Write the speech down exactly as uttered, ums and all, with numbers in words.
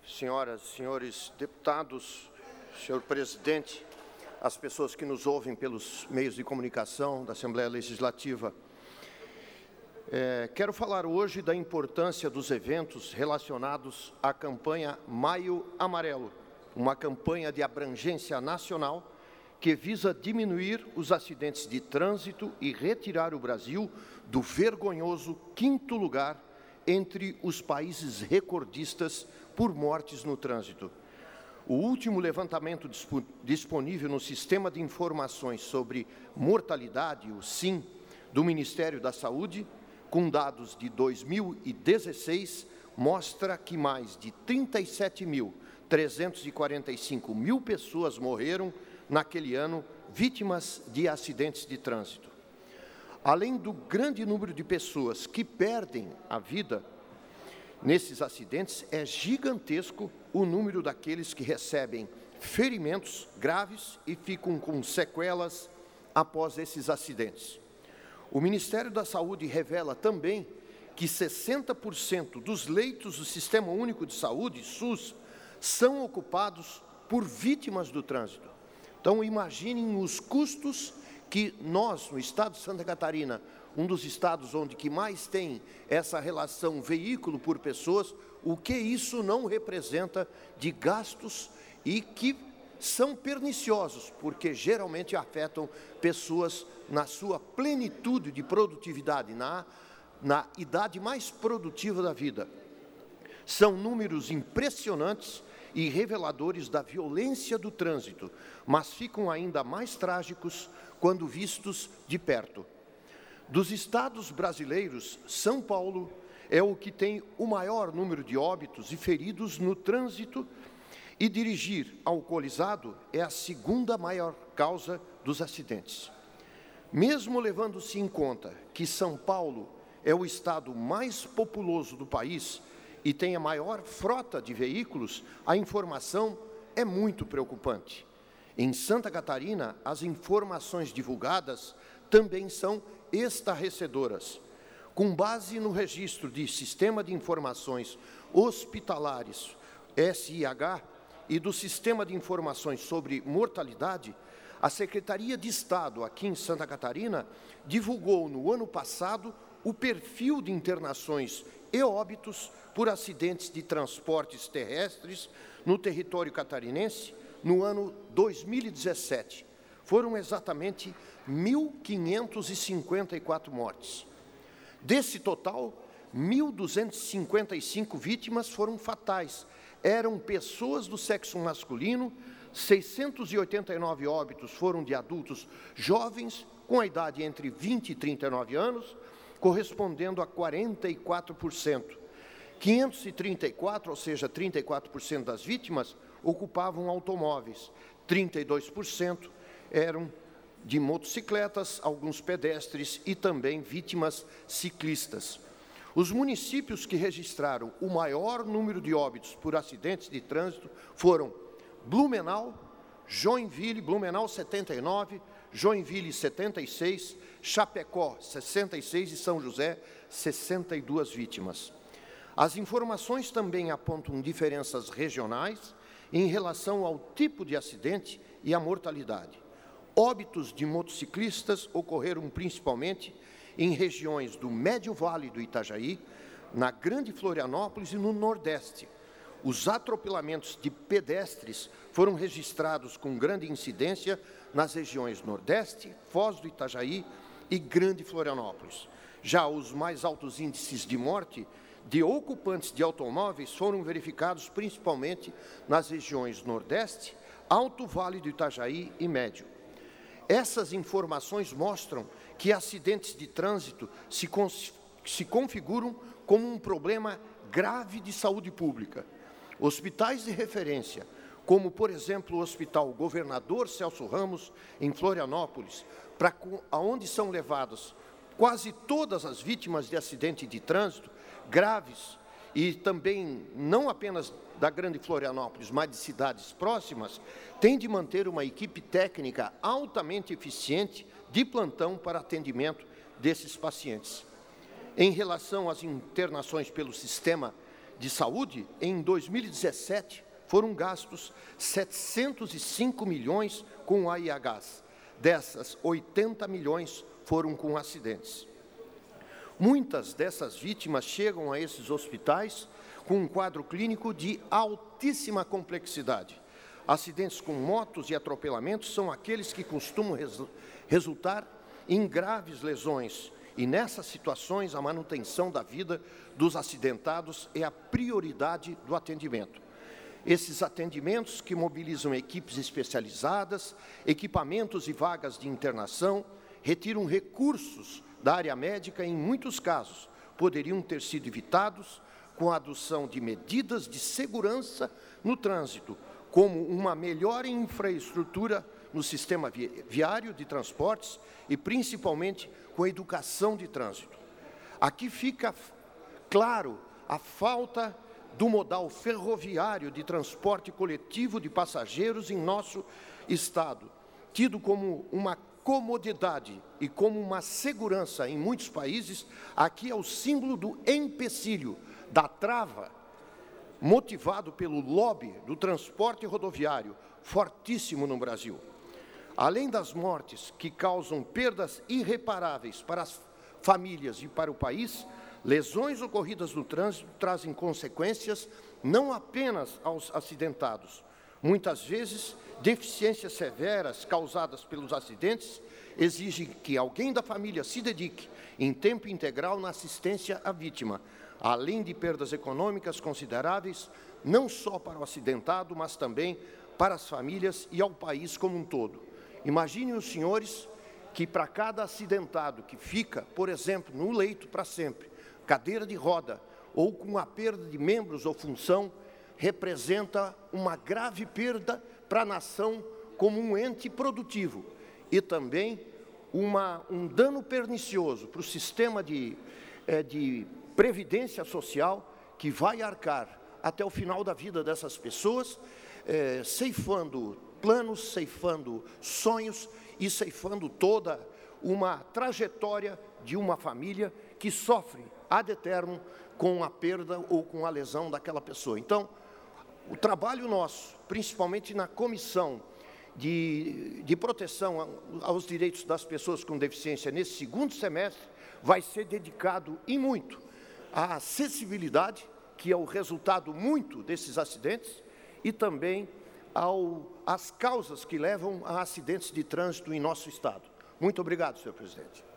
senhoras e senhores deputados, senhor presidente, as pessoas que nos ouvem pelos meios de comunicação da Assembleia Legislativa. É, quero falar hoje da importância dos eventos relacionados à campanha Maio Amarelo, uma campanha de abrangência nacional que visa diminuir os acidentes de trânsito e retirar o Brasil do vergonhoso quinto lugar entre os países recordistas por mortes no trânsito. O último levantamento disponível no Sistema de Informações sobre Mortalidade, o SIM, do Ministério da Saúde, com dados de dois mil e dezesseis, mostra que mais de trinta e sete mil trezentos e quarenta e cinco mil pessoas morreram naquele ano vítimas de acidentes de trânsito. Além do grande número de pessoas que perdem a vida nesses acidentes, é gigantesco o número daqueles que recebem ferimentos graves e ficam com sequelas após esses acidentes. O Ministério da Saúde revela também que sessenta por cento dos leitos do Sistema Único de Saúde, SUS, são ocupados por vítimas do trânsito. Então, imaginem os custos que nós, no estado de Santa Catarina, um dos estados onde que mais tem essa relação veículo por pessoas, o que isso não representa de gastos e que são perniciosos, porque geralmente afetam pessoas na sua plenitude de produtividade, na, na idade mais produtiva da vida. São números impressionantes e reveladores da violência do trânsito, mas ficam ainda mais trágicos quando vistos de perto. Dos estados brasileiros, São Paulo é o que tem o maior número de óbitos e feridos no trânsito, e dirigir alcoolizado é a segunda maior causa dos acidentes. Mesmo levando-se em conta que São Paulo é o estado mais populoso do país e tem a maior frota de veículos, a informação é muito preocupante. Em Santa Catarina, as informações divulgadas também são estarrecedoras. Com base no registro de Sistema de Informações Hospitalares, S I H, e do Sistema de Informações sobre Mortalidade, a Secretaria de Estado, aqui em Santa Catarina, divulgou no ano passado o perfil de internações e óbitos por acidentes de transportes terrestres no território catarinense no ano dois mil e dezessete. Foram exatamente mil quinhentas e cinquenta e quatro mortes. Desse total, mil duzentas e cinquenta e cinco vítimas foram fatais. Eram pessoas do sexo masculino, seiscentos e oitenta e nove óbitos foram de adultos jovens, com a idade entre vinte e trinta e nove anos, correspondendo a quarenta e quatro por cento. quinhentos e trinta e quatro, ou seja, trinta e quatro por cento das vítimas, ocupavam automóveis, trinta e dois por cento eram de motocicletas, alguns pedestres e também vítimas ciclistas. Os municípios que registraram o maior número de óbitos por acidentes de trânsito foram Blumenau, Joinville, Blumenau setenta e nove, Joinville setenta e seis, Chapecó sessenta e seis e São José sessenta e duas vítimas. As informações também apontam diferenças regionais em relação ao tipo de acidente e à mortalidade. Óbitos de motociclistas ocorreram principalmente em regiões do Médio Vale do Itajaí, na Grande Florianópolis e no Nordeste. Os atropelamentos de pedestres foram registrados com grande incidência nas regiões Nordeste, Foz do Itajaí e Grande Florianópolis. Já os mais altos índices de morte de ocupantes de automóveis foram verificados principalmente nas regiões Nordeste, Alto Vale do Itajaí e Médio. Essas informações mostram que acidentes de trânsito se, se configuram como um problema grave de saúde pública. Hospitais de referência, como, por exemplo, o Hospital Governador Celso Ramos, em Florianópolis, para onde são levadas quase todas as vítimas de acidente de trânsito graves, e também não apenas da Grande Florianópolis, mas de cidades próximas, tem de manter uma equipe técnica altamente eficiente de plantão para atendimento desses pacientes. Em relação às internações pelo sistema de saúde, em dois mil e dezessete, foram gastos setecentos e cinco milhões com A I Hs. Dessas, oitenta milhões foram com acidentes. Muitas dessas vítimas chegam a esses hospitais com um quadro clínico de altíssima complexidade. Acidentes com motos e atropelamentos são aqueles que costumam res- resultar em graves lesões, e nessas situações a manutenção da vida dos acidentados é a prioridade do atendimento. Esses atendimentos, que mobilizam equipes especializadas, equipamentos e vagas de internação, retiram recursos da área médica e, em muitos casos, poderiam ter sido evitados com a adoção de medidas de segurança no trânsito, como uma melhor infraestrutura no sistema viário de transportes e, principalmente, com a educação de trânsito. Aqui fica claro a falta do modal ferroviário de transporte coletivo de passageiros em nosso Estado, tido como uma comodidade e como uma segurança em muitos países. Aqui é o símbolo do empecilho, da trava, motivado pelo lobby do transporte rodoviário, fortíssimo no Brasil. Além das mortes que causam perdas irreparáveis para as famílias e para o país, lesões ocorridas no trânsito trazem consequências não apenas aos acidentados. Muitas vezes, deficiências severas causadas pelos acidentes exigem que alguém da família se dedique em tempo integral na assistência à vítima, além de perdas econômicas consideráveis, não só para o acidentado, mas também para as famílias e ao país como um todo. Imaginem os senhores que para cada acidentado que fica, por exemplo, no leito para sempre, cadeira de roda ou com a perda de membros ou função, representa uma grave perda para a nação como um ente produtivo e também uma, um dano pernicioso para o sistema de, é, de previdência social, que vai arcar até o final da vida dessas pessoas, é, ceifando planos, ceifando sonhos e ceifando toda uma trajetória de uma família que sofre ad eternum com a perda ou com a lesão daquela pessoa. Então, o trabalho nosso, principalmente na Comissão de, de Proteção aos Direitos das Pessoas com Deficiência, nesse segundo semestre, vai ser dedicado e muito à acessibilidade, que é o resultado muito desses acidentes, e também ao, às causas que levam a acidentes de trânsito em nosso Estado. Muito obrigado, senhor presidente.